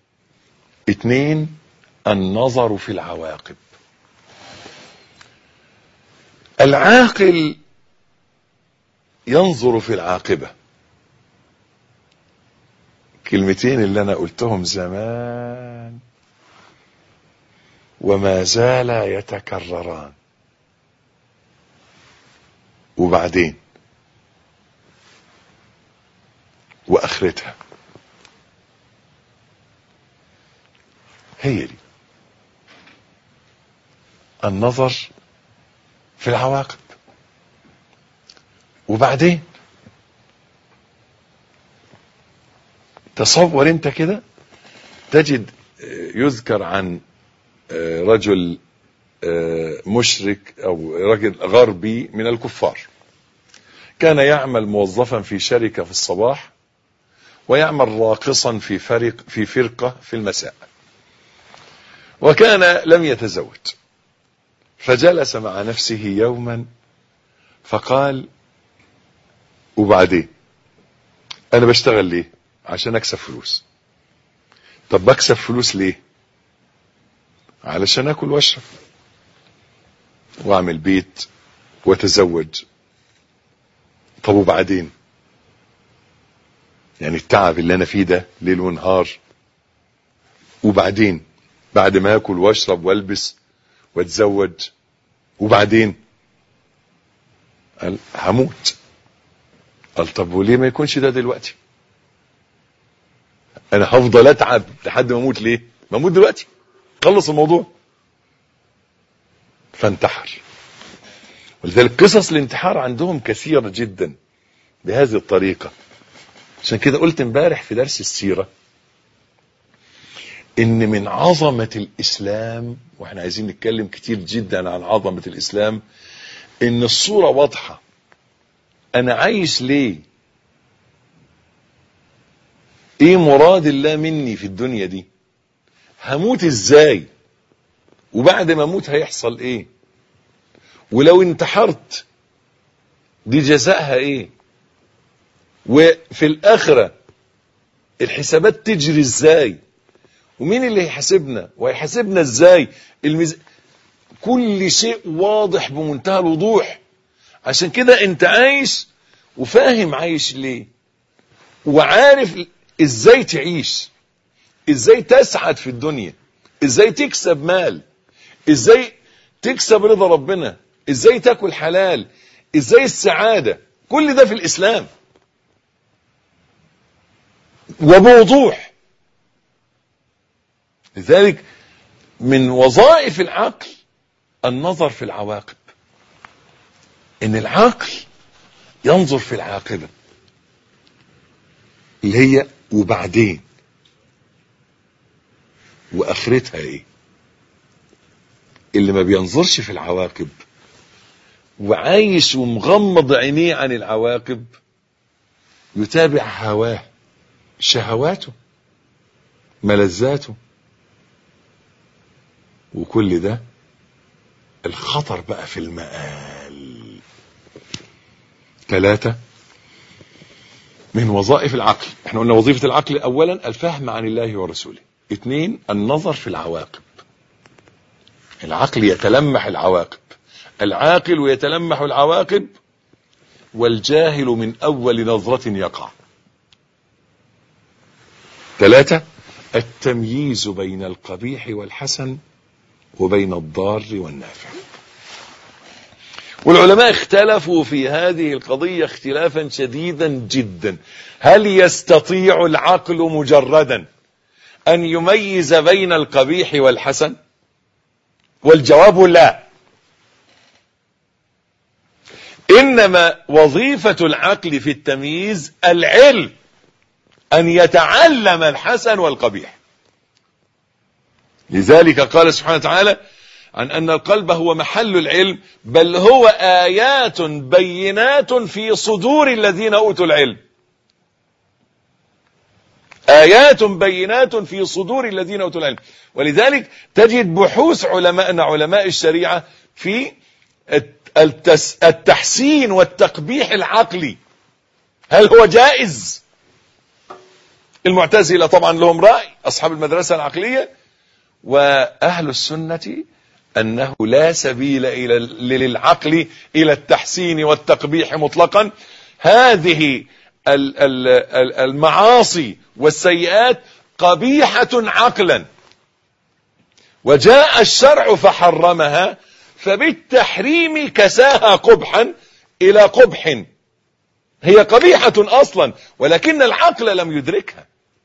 Speaker 3: 2 النظر في العواقب. العاقل ينظر في العاقبة. كلمتين اللي انا قلتهم زمان وما زال يتكرران. وبعدين واخرتها هي دي النظر في العواقب. وبعدين تصور انت كده تجد يذكر عن رجل مشرك او رجل غربي من الكفار، كان يعمل موظفا في شركة في الصباح، ويعمل راقصا في فرقة في المساء، وكان لم يتزوج. فجلس مع نفسه يوما فقال: وبعدين انا بشتغل ليه؟ عشان اكسب فلوس. طب بكسب فلوس ليه؟ علشان اكل واشرب واعمل بيت واتزوج. طب وبعدين؟ يعني التعب اللي انا فيه ده ليل ونهار، وبعدين بعد ما اكل واشرب والبس واتزوج، وبعدين؟ قال: هموت. قال: طب وليه ما يكونش ده دلوقتي؟ انا هفضل اتعب لحد ما اموت ليه؟ ما اموت دلوقتي، خلص الموضوع. فانتحر. ولذلك قصص الانتحار عندهم كثيرة جدا بهذه الطريقة. عشان كده قلت امبارح في درس السيرة ان من عظمة الاسلام، واحنا عايزين نتكلم كتير جدا عن عظمة الاسلام، ان الصورة واضحة. انا عايش ليه؟ ايه مراد الله مني في الدنيا دي؟ هموت ازاي؟ وبعد ما اموت هيحصل ايه؟ ولو انتحرت دي جزائها ايه؟ وفي الاخرة الحسابات تجري ازاي؟ ومين اللي هيحاسبنا؟ وهيحاسبنا ازاي؟ كل شيء واضح بمنتهى الوضوح. عشان كده انت عايش وفاهم عايش ليه، وعارف ازاي تعيش، ازاي تسعد في الدنيا، ازاي تكسب مال، ازاي تكسب رضا ربنا، ازاي تاكل حلال، ازاي السعادة. كل ده في الاسلام وبوضوح. لذلك من وظائف العقل النظر في العواقب، ان العقل ينظر في العاقبة اللي هي وبعدين واخرتها ايه. اللي ما بينظرش في العواقب وعايش ومغمض عينيه عن العواقب يتابع هواه، شهواته، ملذاته، وكل ده الخطر بقى في المآل. 3 من وظائف العقل. احنا قلنا وظيفة العقل اولا الفهم عن الله ورسوله. 2 النظر في العواقب. العقل يتلمح العواقب، العاقل يتلمح العواقب، والجاهل من اول نظرة يقع. 3 التمييز بين القبيح والحسن وبين الضار والنافع. والعلماء اختلفوا في هذه القضية اختلافا شديدا جدا. هل يستطيع العقل مجردا أن يميز بين القبيح والحسن؟ والجواب لا. إنما وظيفة العقل في التمييز العلم، أن يتعلم الحسن والقبيح. لذلك قال سبحانه وتعالى عن أن القلب هو محل العلم، بل هو آيات بينات في صدور الذين أوتوا العلم. آيات بينات في صدور الذين أوتوا العلم. ولذلك تجد بحوث علماءنا علماء الشريعة في التحسين والتقبيح العقلي. هل هو جائز؟ المعتزلة طبعا لهم رأي، أصحاب المدرسة العقلية، وأهل السنة أنه لا سبيل للعقل إلى التحسين والتقبيح مطلقا. هذه المعاصي والسيئات قبيحة عقلا، وجاء الشرع فحرمها، فبالتحريم كساها قبحا إلى قبح. هي قبيحة أصلا ولكن العقل لم يدركها.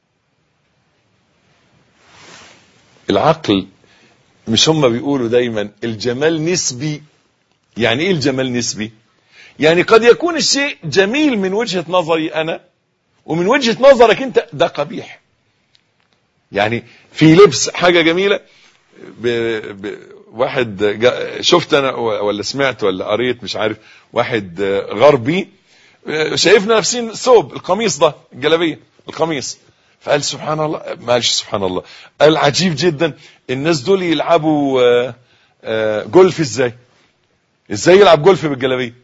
Speaker 3: العقل مش هم بيقولوا دايما الجمال نسبي؟ يعني ايه الجمال نسبي؟ يعني قد يكون الشيء جميل من وجهة نظري انا، ومن وجهة نظرك انت ده قبيح. يعني في لبس حاجة جميلة، واحد شفت انا ولا سمعت ولا قريت مش عارف، واحد غربي شايفنا لابسين ثوب القميص ده الجلابية، القميص. فقال سبحان الله، معلش سبحان الله، قال عجيب جدا الناس دول يلعبوا جولف ازاي يلعب جولف بالجلابيه؟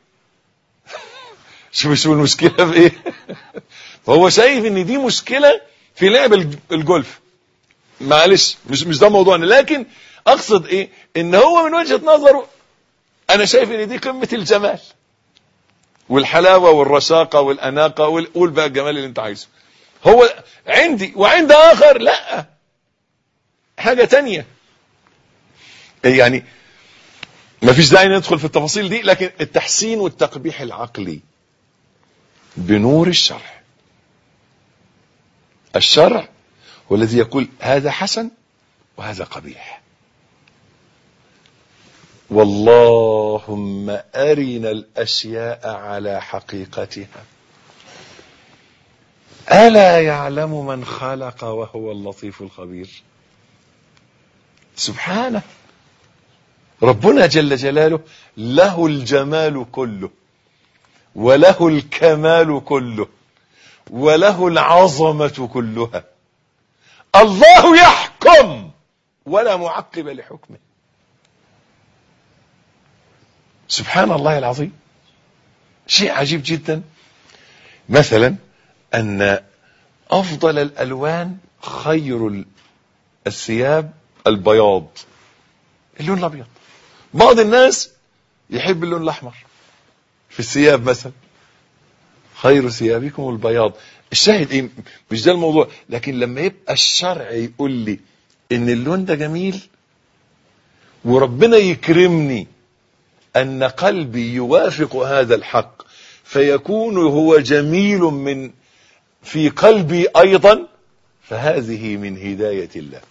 Speaker 3: شوف المشكله في ايه. فهو شايف ان دي مشكله في لعب الجولف. معلش مش ده موضوعنا، لكن اقصد ايه، ان هو من وجهة نظره انا شايف ان دي قمة الجمال والحلاوة والرشاقة والاناقة، قول بقى الجمال اللي انت عايزه. هو عندي وعند اخر لا، حاجة تانية. يعني ما فيش داعي ندخل في التفاصيل دي، لكن التحسين والتقبيح العقلي بنور الشرع. الشرع هو الذي يقول هذا حسن وهذا قبيح. واللهم أرنا الأشياء على حقيقتها، ألا يعلم من خلق وهو اللطيف الخبير. سبحانه، ربنا جل جلاله له الجمال كله وله الكمال كله وله العظمة كلها. الله يحكم ولا معقب لحكمه. سبحان الله العظيم. شيء عجيب جدا. مثلا أن أفضل الألوان خير الثياب البياض، اللون الأبيض. بعض الناس يحب اللون الأحمر في الثياب مثلا. خير ثيابكم البياض. الشاهد ايه؟ مش ده الموضوع، لكن لما يبقى الشرع يقول لي ان اللون ده جميل، وربنا يكرمني ان قلبي يوافق هذا الحق فيكون هو جميل من في قلبي ايضا، فهذه من هداية الله.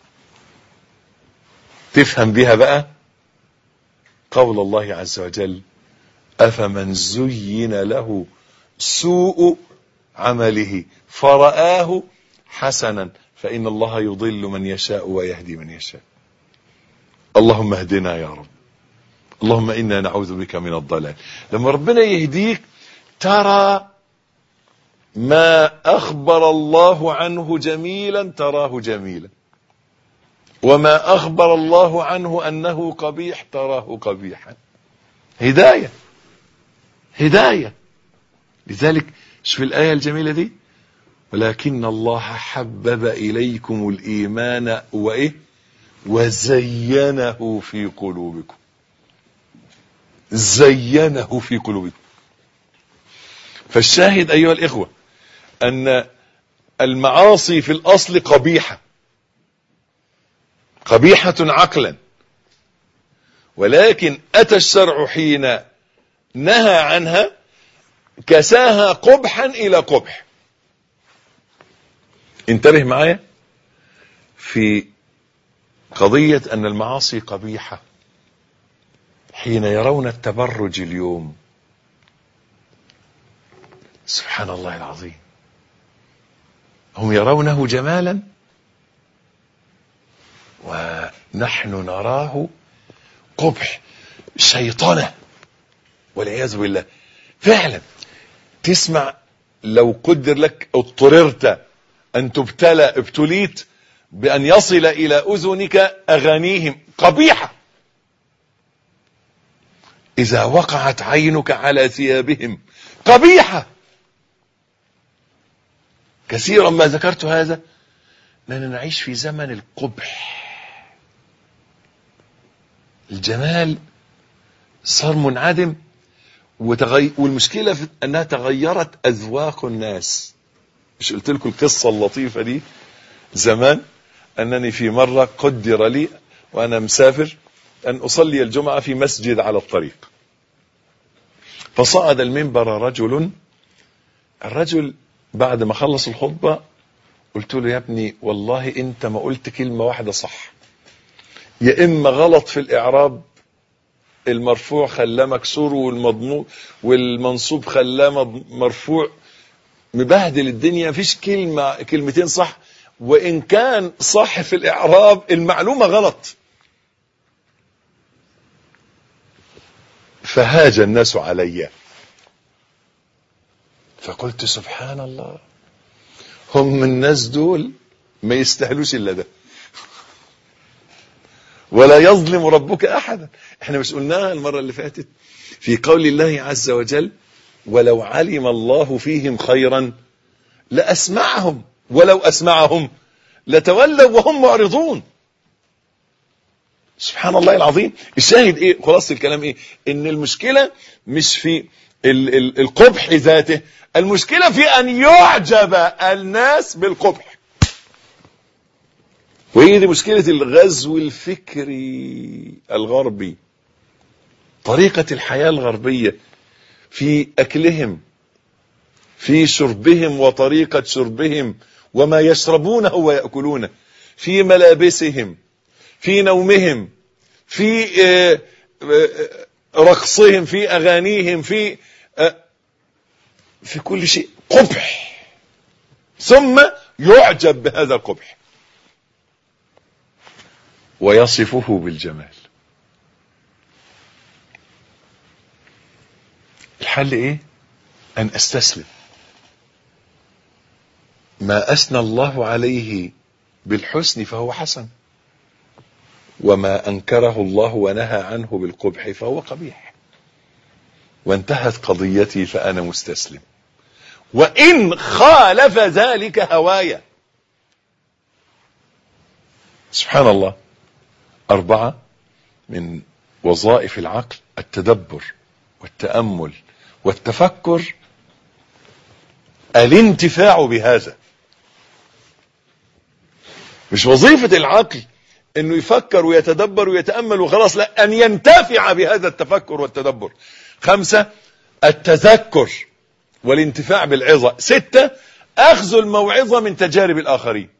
Speaker 3: تفهم بها بقى قول الله عز وجل افمن زين له سوء عمله فرآه حسنا فإن الله يضل من يشاء ويهدي من يشاء. اللهم اهدنا يا رب، اللهم إنا نعوذ بك من الضلال. لما ربنا يهديك ترى ما أخبر الله عنه جميلا تراه جميلا، وما أخبر الله عنه أنه قبيح تراه قبيحا. هداية هداية. لذلك شوف الآية الجميلة دي، ولكن الله حبب إليكم الإيمان وإيه وزينه في قلوبكم. زينه في قلوبكم. فالشاهد أيها الإخوة أن المعاصي في الأصل قبيحة، قبيحة عقلا، ولكن أتى الشرع حين نهى عنها كساها قبحا إلى قبح. انتبه معايا في قضية أن المعاصي قبيحة. حين يرون التبرج اليوم، سبحان الله العظيم، هم يرونه جمالا ونحن نراه قبح، شيطنة والعياذ بالله. فعلا تسمع لو قدر لك اضطررت أن ابتليت بأن يصل إلى أذنك أغانيهم قبيحة. إذا وقعت عينك على ثيابهم قبيحة. كثيرا ما ذكرت هذا لأننا نعيش في زمن القبح. الجمال صار منعدم، والمشكلة في أنها تغيرت أذواق الناس. مش قلت لكم القصة اللطيفة دي زمان، أنني في مرة قدر لي وأنا مسافر أن أصلي الجمعة في مسجد على الطريق، فصعد المنبر رجل. الرجل بعد ما خلص الخطبة قلت له يا ابني والله أنت ما قلت كلمة واحدة صح، يا إما غلط في الإعراب، المرفوع خلاه مكسور والمنصوب خلاه مرفوع، مبهدل الدنيا، مفيش كلمتين صح، وإن كان صح في الإعراب المعلومة غلط. فهاج الناس علي، فقلت سبحان الله، هم الناس دول ما يستاهلوش الا ده. ولا يظلم ربك احدا. احنا مش قلناها المرة اللي فاتت في قول الله عز وجل: ولو علم الله فيهم خيرا لأسمعهم ولو أسمعهم لتولوا وهم معرضون. سبحان الله العظيم. الشاهد ايه؟ خلاص الكلام ايه؟ ان المشكلة مش في القبح ذاته، المشكلة في ان يعجب الناس بالقبح. وهي دي مشكلة الغزو الفكري الغربي، طريقة الحياة الغربية في أكلهم، في شربهم وطريقة شربهم وما يشربونه ويأكلونه، في ملابسهم، في نومهم، في رقصهم، في أغانيهم، في كل شيء قبح، ثم يعجب بهذا القبح ويصفه بالجمال. الحل ايه؟ ان استسلم. ما اثنى الله عليه بالحسن فهو حسن، وما انكره الله ونهى عنه بالقبح فهو قبيح. وانتهت قضيتي فانا مستسلم، وان خالف ذلك هوايا. سبحان الله. 4 من وظائف العقل: التدبر والتأمل والتفكر، الانتفاع بهذا. مش وظيفة العقل انه يفكر ويتدبر ويتأمل وخلاص، لا، ان ينتفع بهذا التفكر والتدبر. 5 التذكر والانتفاع بالعظة. 6 اخذ الموعظة من تجارب الاخرين.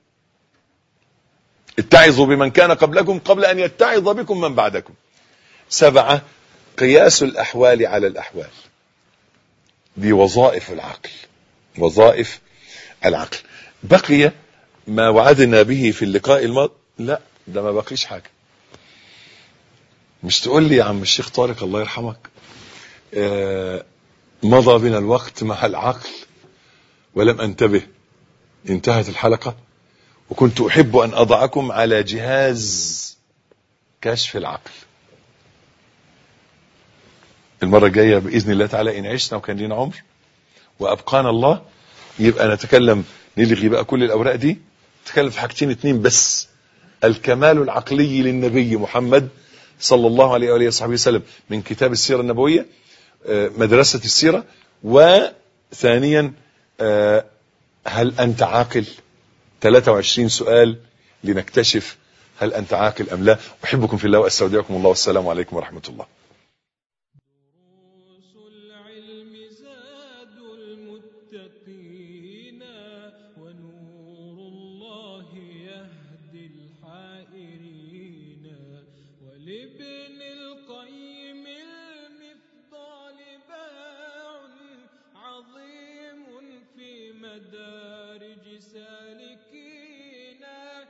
Speaker 3: اتعظوا بمن كان قبلكم قبل ان يتعظ بكم من بعدكم. 7 قياس الاحوال على الاحوال. دي وظائف العقل، وظائف العقل. بقي ما وعدنا به في اللقاء الماضي؟ لا، ده ما بقيش حاجة. مش تقول لي يا عم الشيخ طارق الله يرحمك مضى بنا الوقت مع العقل ولم انتبه، انتهت الحلقة، وكنت احب ان اضعكم على جهاز كشف العقل. المرة الجاية بإذن الله تعالى إن عشنا وكان لنا عمر وأبقانا الله، يبقى نتكلم، نلغي بقى كل الأوراق دي، نتكلم في حاجتين 2 بس: الكمال العقلي للنبي محمد صلى الله عليه وآله وصحبه وسلم من كتاب السيرة النبوية، مدرسة السيرة. وثانيا هل أنت عاقل؟ 23 سؤال لنكتشف هل أنت عاقل أم لا. أحبكم في الله وأستودعكم الله، والسلام عليكم ورحمة الله.
Speaker 2: ولابن القيم المفضال باع عظيم في مدارج سالكين.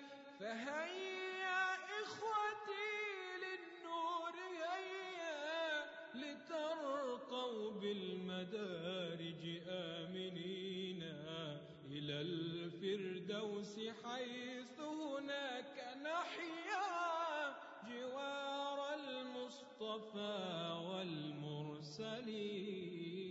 Speaker 2: فهيا إخوتي للنور هيا لترقوا بالمدارج آمنين إلى الفردوس، حيث هناك نحيا جوار المصطفى والمرسلين.